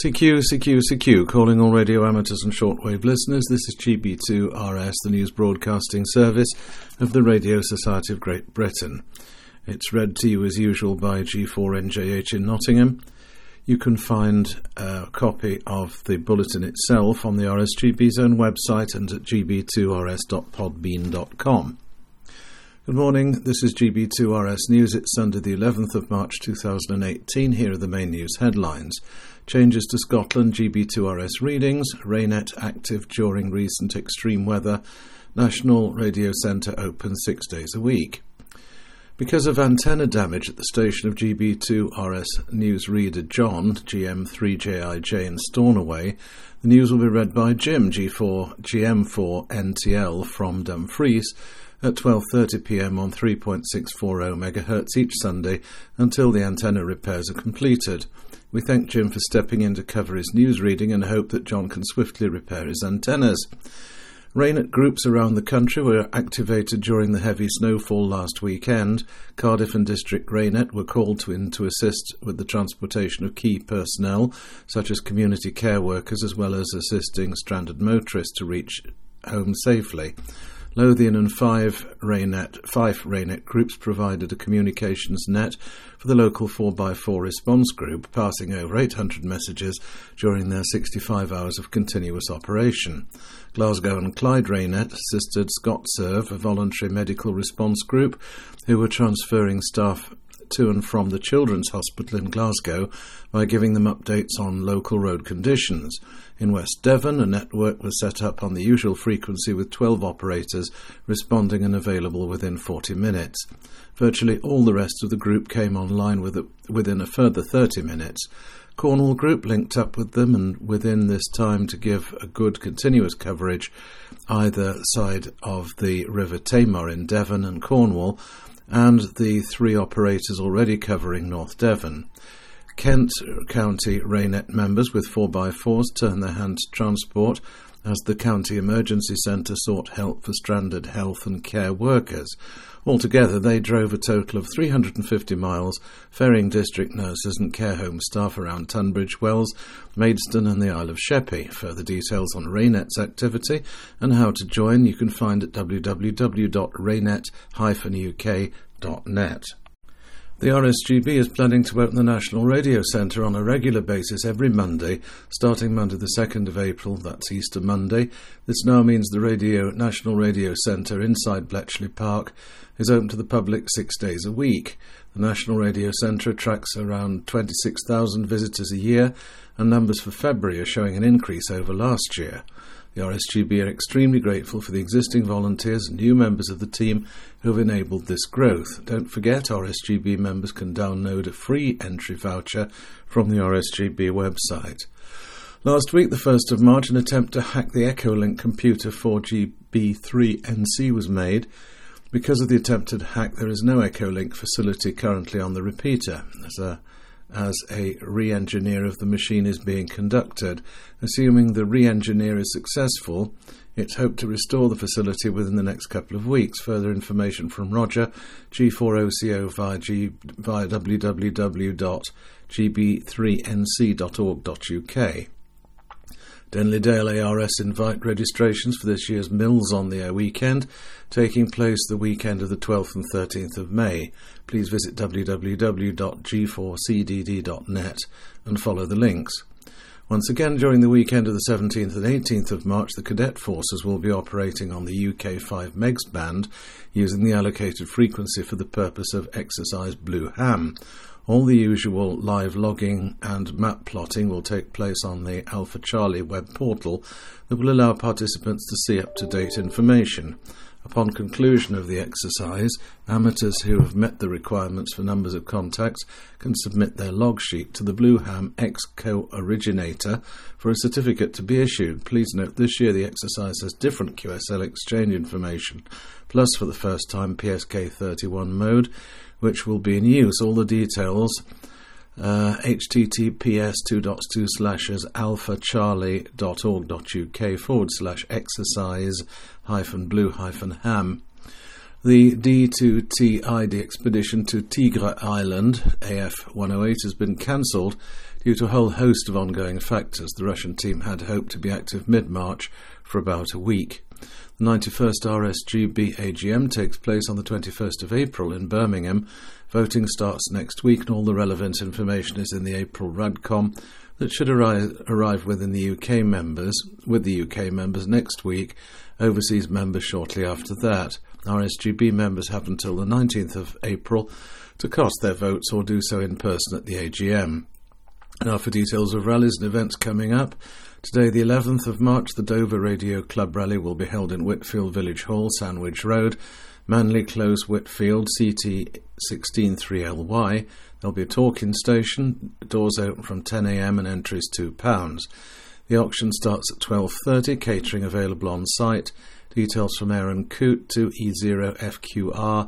CQ, calling all radio amateurs and shortwave listeners. This is GB2RS, the news broadcasting service of the Radio Society of Great Britain. It's read to you as usual by G4NJH in Nottingham. You can find a copy of the bulletin itself on the RSGB's own website and at gb2rs.podbean.com. Good morning, this is GB2RS News. It's Sunday the 11th of March 2018. Here are the main news headlines. Changes to Scotland, GB2RS readings, Rainet active during recent extreme weather, National Radio Centre open 6 days a week. Because of antenna damage at the station of GB2RS news reader John, GM3JIJ in Stornoway, the news will be read by Jim, GM4NTL from Dumfries, at 12:30pm on 3.640 MHz each Sunday until the antenna repairs are completed. We thank Jim for stepping in to cover his news reading and hope that John can swiftly repair his antennas. Rainet groups around the country were activated during the heavy snowfall last weekend. Cardiff and District Rainet were called in to assist with the transportation of key personnel, such as community care workers, as well as assisting stranded motorists to reach home safely. Lothian and Fife Rainet groups provided a communications net for the local 4x4 response group, passing over 800 messages during their 65 hours of continuous operation. Glasgow and Clyde Rainet assisted ScotServe, a voluntary medical response group, who were transferring staff to and from the Children's Hospital in Glasgow by giving them updates on local road conditions. In West Devon, a network was set up on the usual frequency with 12 operators responding and available within 40 minutes. Virtually all the rest of the group came online within a further 30 minutes. Cornwall Group linked up with them and within this time to give a good continuous coverage either side of the River Tamar in Devon and Cornwall, and the three operators already covering North Devon. Kent County Rainet members with 4x4s turned their hand to transport as the County Emergency Centre sought help for stranded health and care workers. Altogether, they drove a total of 350 miles, ferrying district nurses and care home staff around Tunbridge Wells, Maidstone and the Isle of Sheppey. Further details on Rainet's activity and how to join you can find at www.rainet-uk.net. The RSGB is planning to open the National Radio Centre on a regular basis every Monday, starting Monday the 2nd of April, that's Easter Monday. This now means the National Radio Centre inside Bletchley Park is open to the public 6 days a week. The National Radio Centre attracts around 26,000 visitors a year, and numbers for February are showing an increase over last year. The RSGB are extremely grateful for the existing volunteers and new members of the team who have enabled this growth. Don't forget, RSGB members can download a free entry voucher from the RSGB website. Last week, the 1st of March, an attempt to hack the Echolink computer 4GB3NC was made. Because of the attempted hack, there is no Echolink facility currently on the repeater, as a re-engineer of the machine is being conducted. Assuming the re-engineer is successful, it's hoped to restore the facility within the next couple of weeks. Further information from Roger, G4OCO via www.gb3nc.org.uk. Denley-Dale ARS invite registrations for this year's Mills on the Air weekend, taking place the weekend of the 12th and 13th of May. Please visit www.g4cdd.net and follow the links. Once again, during the weekend of the 17th and 18th of March, the Cadet Forces will be operating on the UK 5 MHz band using the allocated frequency for the purpose of Exercise Blue Ham. All the usual live logging and map plotting will take place on the Alpha Charlie web portal that will allow participants to see up-to-date information. Upon conclusion of the exercise, amateurs who have met the requirements for numbers of contacts can submit their log sheet to the Blue Ham X-Co-Originator for a certificate to be issued. Please note this year the exercise has different QSL exchange information, plus for the first time PSK31 mode, which will be in use. All the details https://alphacharlie.org.uk/exercise-blue-ham. The D2T ID expedition to Tigre Island, AF-108, has been cancelled Due to a whole host of ongoing factors, the Russian team had hoped to be active mid-March for about a week. The 91st RSGB AGM takes place on the 21st of April in Birmingham. Voting starts next week and all the relevant information is in the April RADCOM that should arrive with the UK members next week, overseas members shortly after that. RSGB members have until the 19th of April to cast their votes or do so in person at the AGM. Now for details of rallies and events coming up. Today, the 11th of March, the Dover Radio Club Rally will be held in Whitfield Village Hall, Sandwich Road, Manley Close, Whitfield, CT 163LY. There'll be a talking station, doors open from 10 a.m. and entries £2. The auction starts at 12:30, catering available on site. Details from Aaron Coote to E0FQR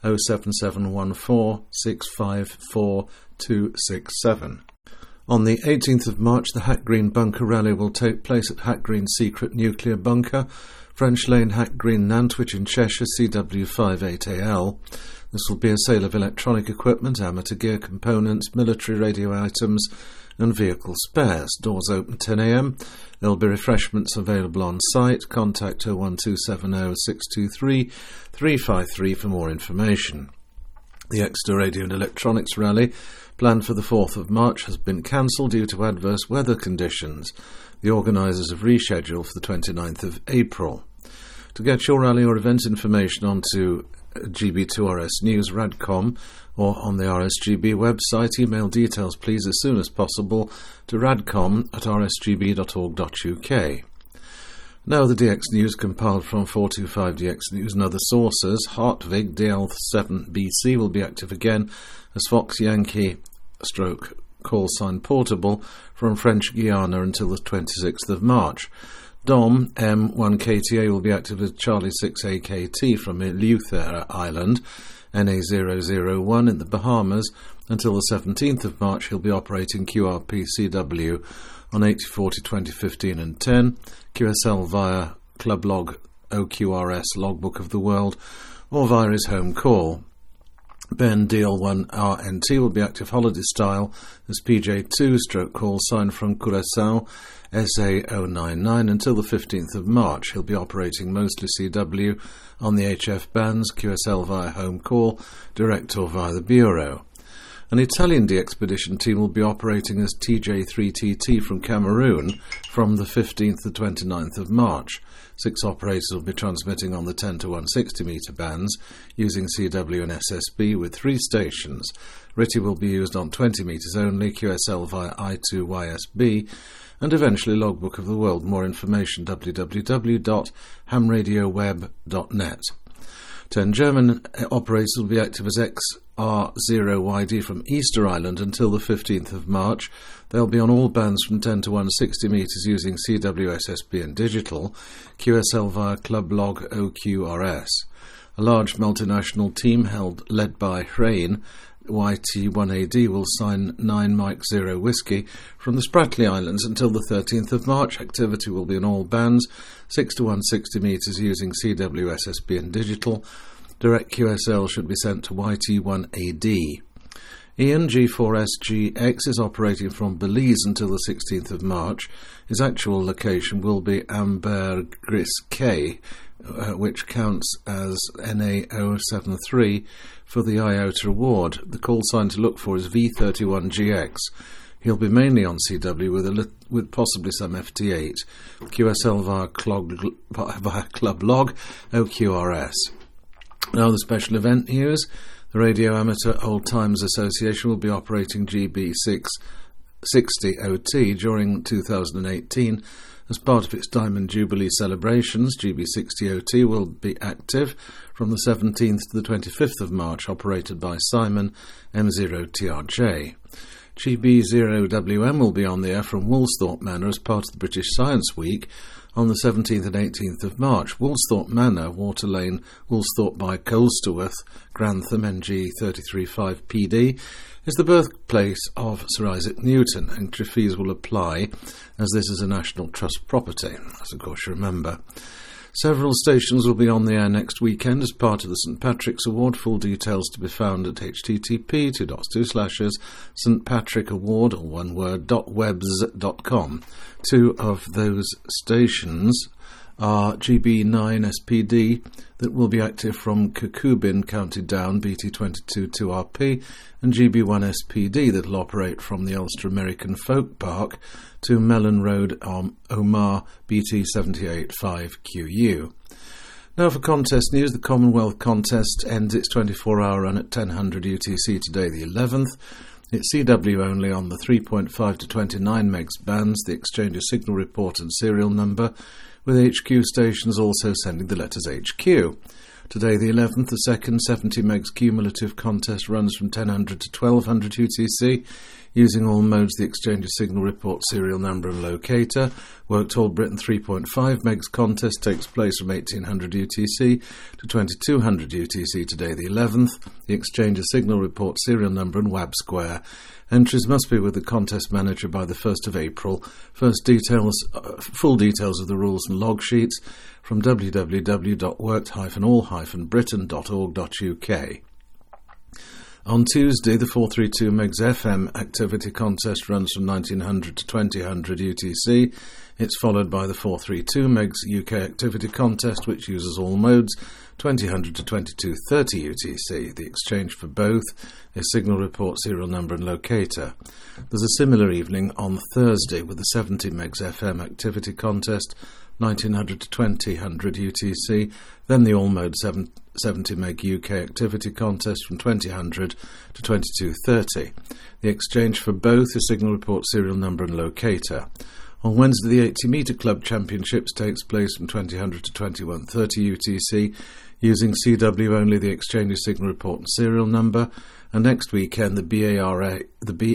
07714 654 267. On the 18th of March, the Hack Green Bunker Rally will take place at Hack Green's secret nuclear bunker, French Lane, Hack Green, Nantwich in Cheshire, CW58AL. This will be a sale of electronic equipment, amateur gear components, military radio items and vehicle spares. Doors open 10 a.m. There will be refreshments available on site. Contact 01270 623 353 for more information. The Exeter Radio and Electronics Rally, planned for the 4th of March, has been cancelled due to adverse weather conditions. The organisers have rescheduled for the 29th of April. To get your rally or event information onto GB2RS News Radcom or on the RSGB website, email details please as soon as possible to radcom@rsgb.org.uk. Now the DX News compiled from 425DX News and other sources. Hartvig DL7BC will be active again as Fox Yankee call sign portable from French Guiana until the 26th of March. Dom M1KTA will be active as Charlie 6AKT from Eleuthera Island, NA001 in the Bahamas. Until the 17th of March, he'll be operating QRPCW on 8040 2015 and 10, QSL via Club Log OQRS Logbook of the World, or via his home call. Ben DL1RNT will be active holiday style as PJ2 call sign from Curaçao SA099 until the 15th of March. He'll be operating mostly CW on the HF bands, QSL via home call, direct or via the Bureau. An Italian de-expedition team will be operating as TJ3TT from Cameroon from the 15th to 29th of March. 6 operators will be transmitting on the 10 to 160 metre bands using CW and SSB with 3 stations. RTTY will be used on 20 metres only, QSL via I2YSB, and eventually Logbook of the World. More information www.hamradioweb.net. 10 German operators will be active as XR0YD from Easter Island until the 15th of March. They'll be on all bands from 10 to 160 metres using CW, SSB and digital, QSL via Club Log OQRS. A large multinational team led by Hrain, YT1AD, will sign 9 Mike 0 Whiskey from the Spratly Islands until the 13th of March. Activity will be on all bands, 6 to 160 metres using CW, SSB and digital. Direct QSL should be sent to YT1AD. Ian G4SGX is operating from Belize until the 16th of March. His actual location will be Ambergris K, which counts as NA073 for the IOTA award. The call sign to look for is V31GX. He'll be mainly on CW with possibly some FT8. QSL via Club Log OQRS. Now the special event news. The Radio Amateur Old Times Association will be operating GB660 OT during 2018 as part of its Diamond Jubilee celebrations. GB60 OT will be active from the 17th to the 25th of March, operated by Simon M0TRJ. GB0WM will be on the air from Woolsthorpe Manor as part of the British Science Week on the 17th and 18th of March. Woolsthorpe Manor, Water Lane, Woolsthorpe by Colsterworth, Grantham, NG335PD, is the birthplace of Sir Isaac Newton. Entry fees will apply as this is a National Trust property, as of course you remember. Several stations will be on the air next weekend as part of the St Patrick's Award. Full details to be found at http://stpatrickaward, or one word, .webs.com. Two of those stations are GB9 SPD, that will be active from Kirkubin, County Down, BT22 2RP, and GB1 SPD that will operate from the Ulster American Folk Park to Mellon Road, Omagh, BT78 5QU. Now for contest news, the Commonwealth contest ends its 24-hour run at 1000 UTC today, the 11th. It's CW only on the 3.5 to 29 megs bands, the exchange of signal report and serial number, with HQ stations also sending the letters HQ. Today, the 11th, the second 70 megs cumulative contest runs from 1000 to 1200 UTC, using all modes, the exchange of signal report, serial number and locator. Worked All Britain 3.5 megs contest takes place from 1800 UTC to 2200 UTC today, the 11th. The exchange of signal report, serial number and WAB square. Entries must be with the contest manager by the 1st of April. Full details of the rules and log sheets from www.worked-all-britain.org.uk. On Tuesday, the 432 megs FM activity contest runs from 1900 to 2000 UTC. It's followed by the 432 megs UK activity contest, which uses all modes, 2000 to 2230 UTC. The exchange for both is signal report, serial number and locator. There's a similar evening on Thursday with the 70 megs FM activity contest, 1900 to 2000 UTC, then the all-mode 70 meg UK activity contest from 2000 to 2230. The exchange for both is signal report, serial number and locator. On Wednesday, the 80 metre club championships takes place from 2000 to 2130 UTC, using CW only, the exchange of signal report and serial number. And next weekend, the BARH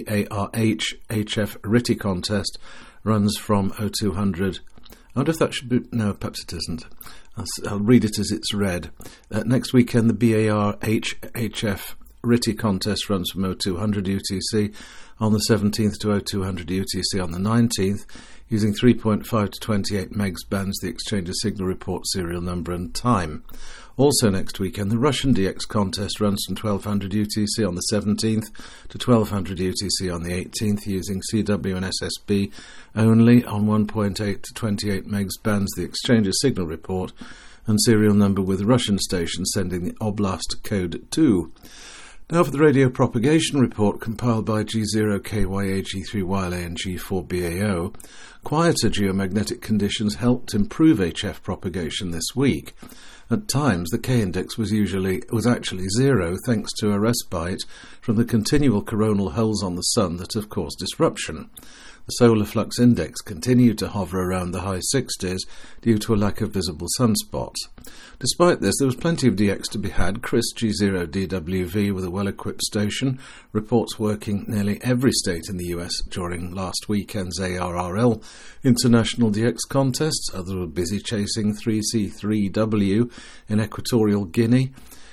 HF Ritty contest runs from 0200. I wonder if that should be... No, perhaps it isn't. I'll read it as it's read. Next weekend, the BARH HF Ritty contest runs from 0200 UTC on the 17th to 0200 UTC on the 19th, using 3.5 to 28 megs bands, the exchange of signal report, serial number and time. Also next weekend, the Russian DX contest runs from 1200 UTC on the 17th to 1200 UTC on the 18th, using CW and SSB only on 1.8 to 28 megs bands, the exchange of signal report and serial number, with Russian stations sending the Oblast code 2. Now for the radio propagation report compiled by G0KYA, G3YLA and G4BAO. Quieter geomagnetic conditions helped improve HF propagation this week. At times, the K-index was actually zero, thanks to a respite from the continual coronal holes on the Sun that have caused disruption. The solar flux index continued to hover around the high 60s due to a lack of visible sunspots. Despite this, there was plenty of DX to be had. Chris G0DWV, with a well-equipped station, reports working nearly every state in the US during last weekend's ARRL International DX contests. Others were busy chasing 3C3W in Equatorial Guinea,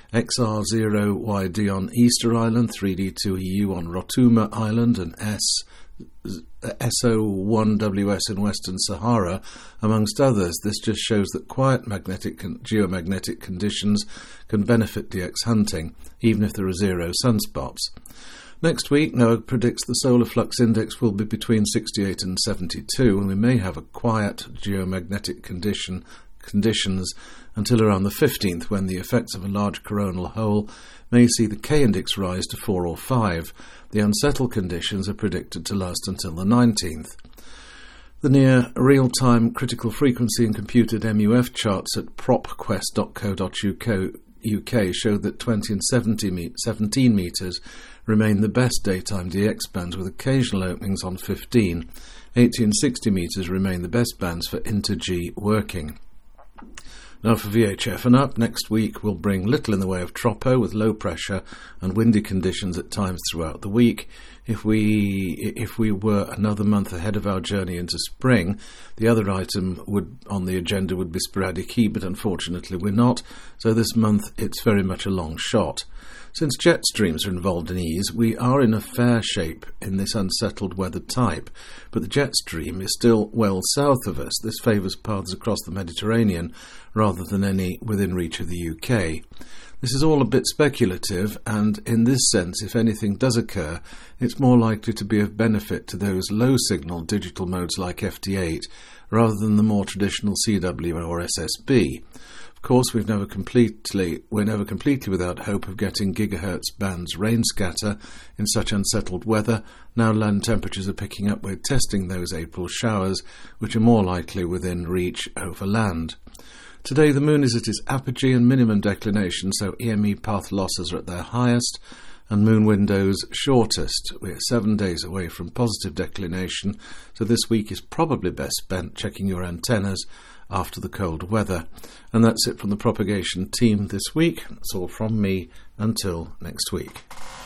XR0YD on Easter Island, 3D2EU on Rotuma Island, and SO1WS in Western Sahara, amongst others. This just shows that quiet geomagnetic conditions can benefit DX hunting, even if there are zero sunspots. Next week, NOAA predicts the solar flux index will be between 68 and 72, and we may have a quiet geomagnetic conditions until around the 15th, when the effects of a large coronal hole may see the K-index rise to 4 or 5. The unsettled conditions are predicted to last until the 19th. The near real-time critical frequency and computed MUF charts at propquest.co.uk show that 20 and 17 metres remain the best daytime DX bands, with occasional openings on 15. 80 and 60 metres remain the best bands for inter-G working. Now for VHF and up, next week will bring little in the way of tropo, with low pressure and windy conditions at times throughout the week. If we were another month ahead of our journey into spring, the other item on the agenda would be sporadic heat, but unfortunately we're not, so this month it's very much a long shot. Since jet streams are involved in ease, we are in a fair shape in this unsettled weather type, but the jet stream is still well south of us. This favours paths across the Mediterranean rather than any within reach of the UK. This is all a bit speculative, and in this sense, if anything does occur, it's more likely to be of benefit to those low-signal digital modes like FT8, rather than the more traditional CW or SSB. Of course, we're never completely without hope of getting gigahertz bands rain scatter in such unsettled weather. Now land temperatures are picking up, we're testing those April showers, which are more likely within reach over land. Today the moon is at its apogee and minimum declination, so EME path losses are at their highest and moon windows shortest. We're 7 days away from positive declination, so this week is probably best spent checking your antennas after the cold weather. And that's it from the propagation team this week. That's all from me until next week.